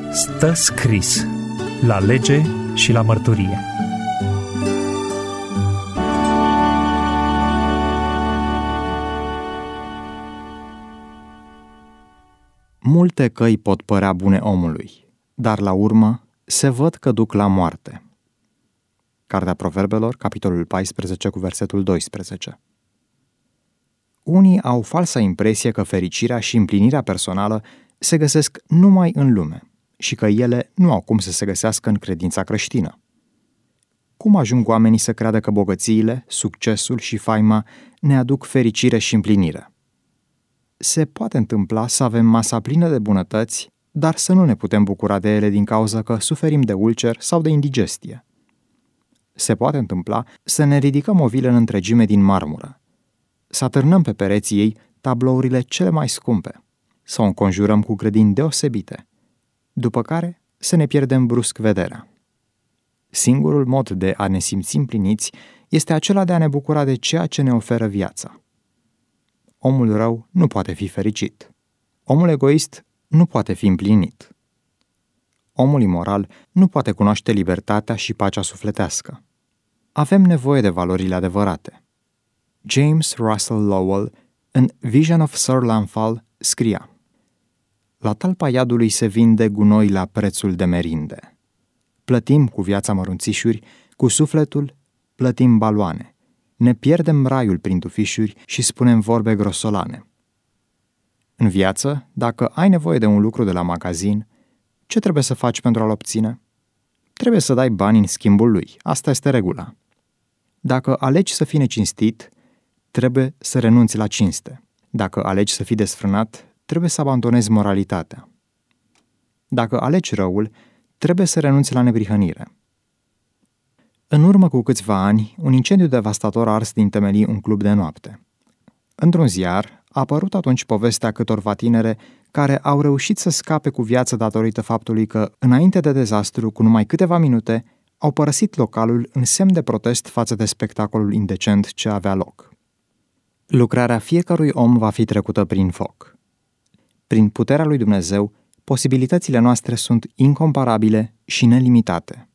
Stă scris la lege și la mărturie. Multe căi pot părea bune omului, dar la urmă se văd că duc la moarte. Cartea Proverbelor, capitolul 14, cu versetul 12. Unii au falsa impresie că fericirea și împlinirea personală se găsesc numai în lume și că ele nu au cum să se găsească în credința creștină. Cum ajung oamenii să creadă că bogățiile, succesul și faima ne aduc fericire și împlinire? Se poate întâmpla să avem masa plină de bunătăți, dar să nu ne putem bucura de ele din cauza că suferim de ulcer sau de indigestie. Se poate întâmpla să ne ridicăm o vilă în întregime din marmură, să atârnăm pe pereții ei tablourile cele mai scumpe, să o înconjurăm cu grădini deosebite, după care să ne pierdem brusc vederea. Singurul mod de a ne simți împliniți este acela de a ne bucura de ceea ce ne oferă viața. Omul rău nu poate fi fericit. Omul egoist nu poate fi împlinit. Omul imoral nu poate cunoaște libertatea și pacea sufletească. Avem nevoie de valorile adevărate. James Russell Lowell, în Vision of Sir Launfal, scria: La talpa iadului se vinde gunoi la prețul de merinde. Plătim cu viața mărunțișuri, cu sufletul plătim baloane. Ne pierdem raiul prin tufișuri și spunem vorbe grosolane. În viață, dacă ai nevoie de un lucru de la magazin, ce trebuie să faci pentru a-l obține? Trebuie să dai bani în schimbul lui. Asta este regula. Dacă alegi să fii necinstit, trebuie să renunți la cinste. Dacă alegi să fii desfrânat, trebuie să abandonezi moralitatea. Dacă alegi răul, trebuie să renunți la neprihănire. În urmă cu câțiva ani, un incendiu devastator a ars din temelii un club de noapte. Într-un ziar a apărut atunci povestea câtorva tinere care au reușit să scape cu viață datorită faptului că, înainte de dezastru, cu numai câteva minute, au părăsit localul în semn de protest față de spectacolul indecent ce avea loc. Lucrarea fiecărui om va fi trecută prin foc. Prin puterea lui Dumnezeu, posibilitățile noastre sunt incomparabile și nelimitate.